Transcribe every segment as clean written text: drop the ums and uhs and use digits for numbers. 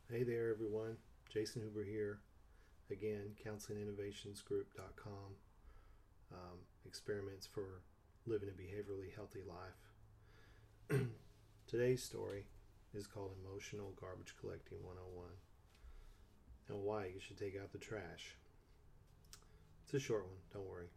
Hey there, everyone. Jason Huber here. Again, counselinginnovationsgroup.com. Experiments for living a behaviorally healthy life. Today's story is called Emotional Garbage Collecting 101 and why you should take out the trash. It's a short one, don't worry.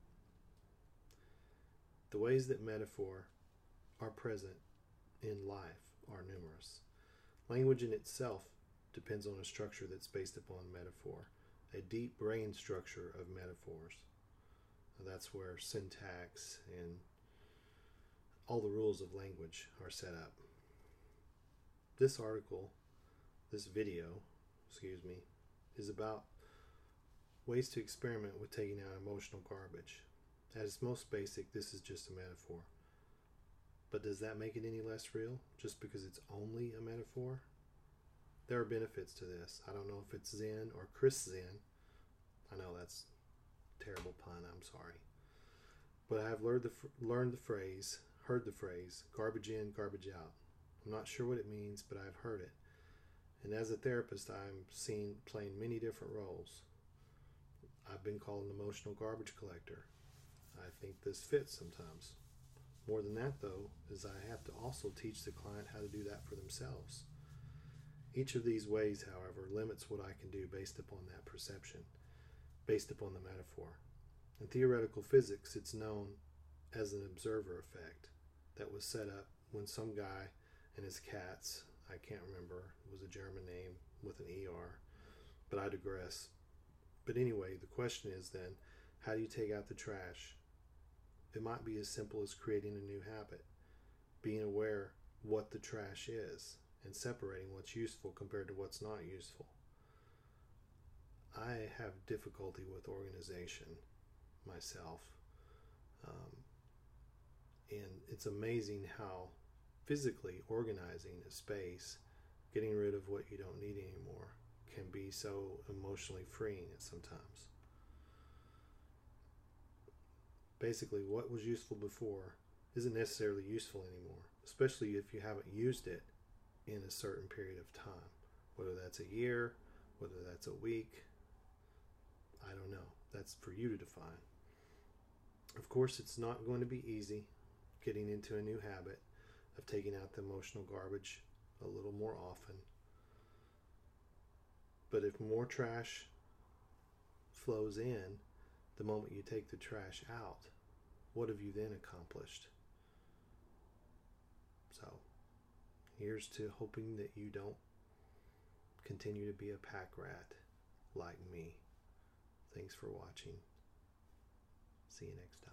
The ways that metaphor are present in life are numerous. Language in itself depends on a structure that's based upon metaphor, a deep brain structure of metaphors. That's where syntax and all the rules of language are set up. This video, is about ways to experiment with taking out emotional garbage. At its most basic, this is just a metaphor. But does that make it any less real just because it's only a metaphor? There are benefits to this. I don't know if it's Zen or Chris Zen. I know that's a terrible pun, I'm sorry. But I have heard the phrase, garbage in, garbage out. I'm not sure what it means, but I've heard it. And as a therapist, I'm seen playing many different roles. I've been called an emotional garbage collector. I think this fits sometimes. More than that, though, is I have to also teach the client how to do that for themselves. Each of these ways, however, limits what I can do based upon that perception, based upon the metaphor. In theoretical physics, it's known as an observer effect that was set up when some guy and his cats, I can't remember, it was a German name with an ER, but I digress. But anyway, the question is then, how do you take out the trash? It might be as simple as creating a new habit, being aware what the trash is, and separating what's useful compared to what's not useful. I have difficulty with organization myself, and it's amazing how physically organizing a space, getting rid of what you don't need anymore, can be so emotionally freeing at sometimes. Basically, what was useful before isn't necessarily useful anymore, especially if you haven't used it in a certain period of time, whether that's a year, whether that's a week, I don't know. That's for you to define. Of course, it's not going to be easy getting into a new habit of taking out the emotional garbage a little more often. But if more trash flows in the moment you take the trash out, what have you then accomplished? So, here's to hoping that you don't continue to be a pack rat like me. Thanks for watching. See you next time.